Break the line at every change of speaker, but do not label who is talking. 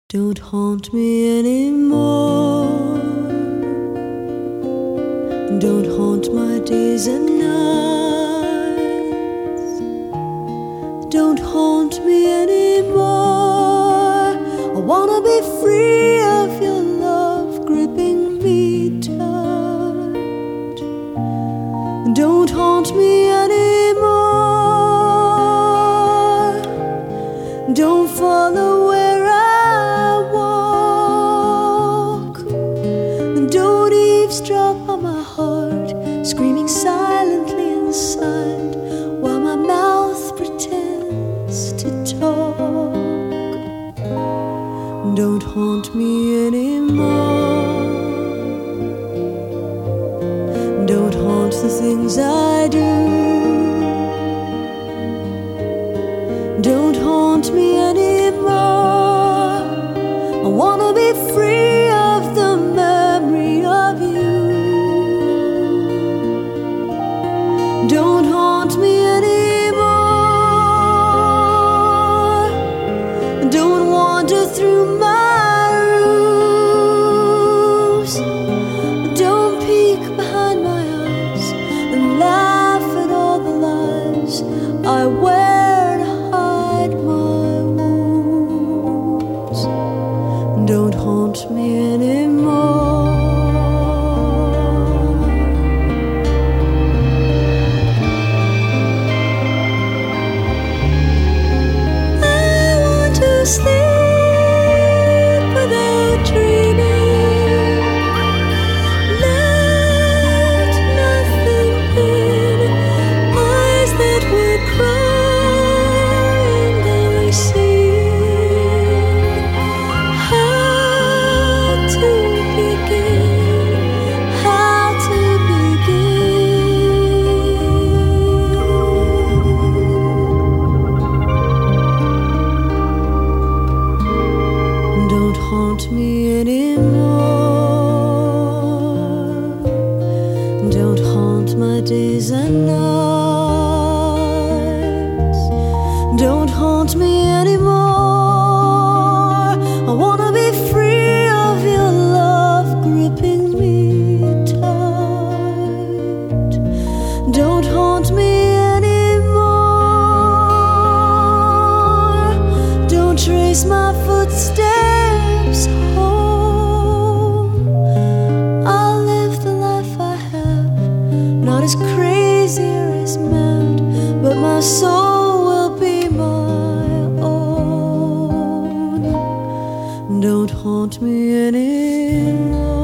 Don't haunt me anymore. Don't haunt my days and nights. Don't haunt me anymore. I wanna be free of your love gripping me tight. Don't haunt me anymore. Don't follow where I walk. Don't eavesdrop on my heart, screaming silently inside while my mouth pretends to talk. Don't haunt me anymore. Don't haunt the things I do. Don't haunt me anymore. I wanna be free of the memory of you. Don't haunt me anymore. Don't wander through my rooms. Don't peek behind my eyes and laugh at all the lies I wear to hide my wounds. Don't haunt me anymore. I want to sleep without dreaming. Let nothing in. Eyes that were crying, they see. How to begin? How to begin? Don't haunt me anymore. Don't haunt my days and nights. Don't haunt me anymore. I wanna be free of your love gripping me tight. Don't haunt me anymore. Don't trace my footsteps home. I'll live the life I have, not as crazy or as mad, but my soul will be my own. Don't haunt me anymore.